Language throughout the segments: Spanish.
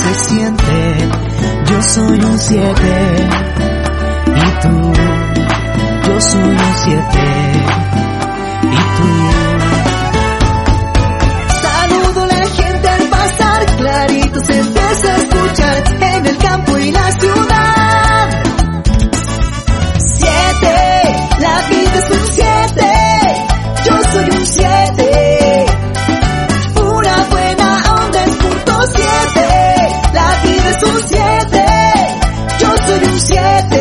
se siente. Yo soy un 7 y tú. Yo soy un 7 y tú. Saludo a la gente al pasar, clarito se empieza a escuchar en el campo y la ciudad. 7, la vida es un 7, yo soy un 7. Una buena onda es punto 7, la vida es un 7, yo soy un 7.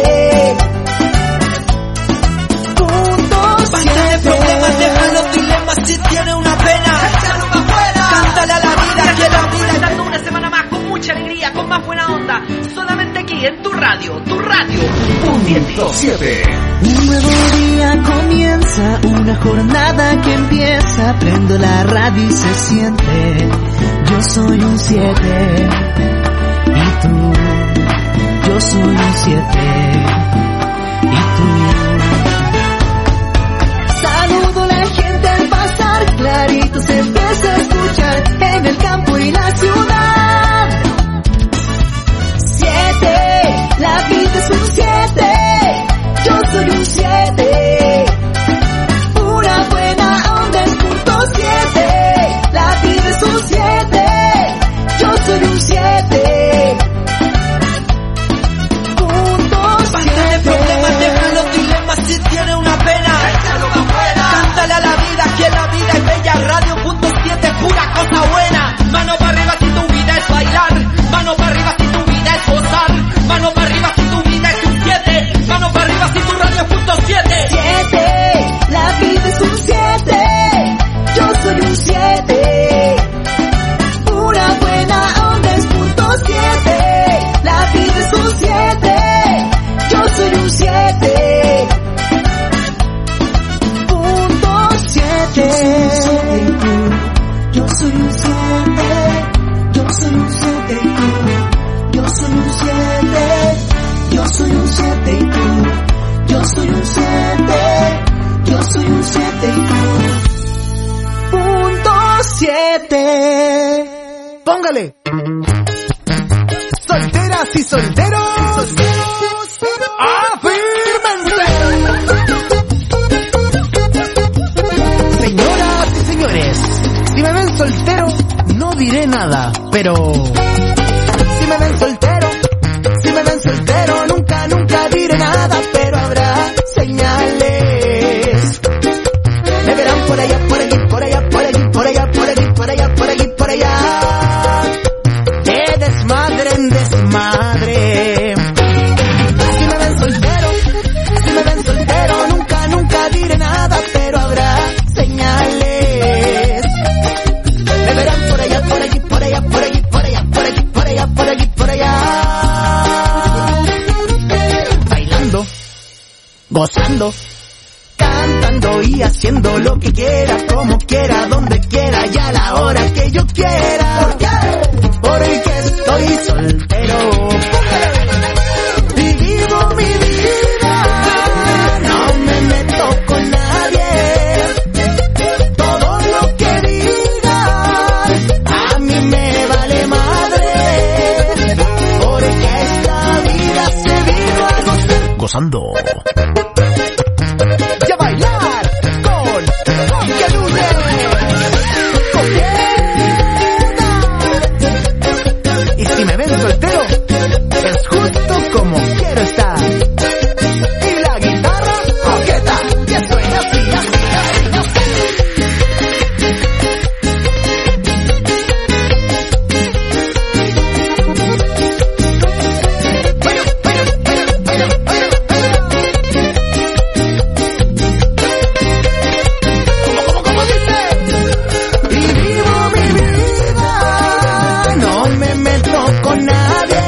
Si tiene una pena, échalo para afuera. Cántale a la vida, que la vida está una semana más con mucha alegría, con más buena onda. Solamente aquí en tu radio, punto 7. Un nuevo día comienza, una jornada que empieza. Prendo la radio y se siente. Yo soy un 7 y tú. Yo soy un 7 y tú. Saludo a la gente al pasar, clarito se empieza a escuchar en el campo y la ciudad. 7, la vida es un 7, yo soy un 7. Una buena onda es punto 7, la vida es un 7, yo soy un 7. Punto 7. Basta de problemas, deja los dilemas, si tiene una pena, échalo para afuera. Cántale a la vida, que la vida es bella. Radio.7, pura cosa buena. Mano para arriba si tu vida es bailar. Mano para arriba si tu vida es gozar. Mano para arriba si tu vida es un 7. Mano para arriba si tu radio es punto 7. 7, la vida es un 7, yo soy un 7. Una buena onda es punto 7, la vida es un 7, yo soy un 7. Punto 7. Yo soy un 7, yo soy un 7 y tú. Yo soy un 7, yo soy un 7 y tú. Yo soy un 7, yo soy un 7 y tú. Punto 7. Póngale. Solteras y solteros, afírmense. Señoras y señores, si me ven soltero, no diré nada, pero si me ven soltero, nunca diré nada, pero habrá señales. Me verán por allá, por allí, por allá, por allí, por allá, por allí, por allá, por allí, por allá. De desmadre en desmadre. Si me ven soltero, nunca diré nada, pero habrá señales. Me verán por allá, por allí, por allá, por allí, por allá, por allí, por allá, por allí, por allá. Bailando, gozando, cantando y haciendo lo que quiera, como quiera, donde quiera y a la hora que yo quiera. ¿Por qué? Porque estoy soltero y vivo mi vida. No me meto con nadie. Todo lo que digan a mí me vale madre. Porque esta vida se vive a gozar. Gozando. Y a bailar con Miguel Núñez. Y si me ven soltero, es justo como quiero estar. Y la guitarra coqueta, que suena así, así, así, así. ¿Cómo dice? Y vivo mi vida, no me meto con nadie.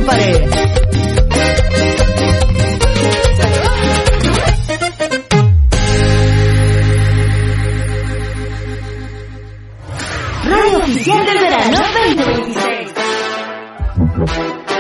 Paredes. Radio Oficial del Verano 2026.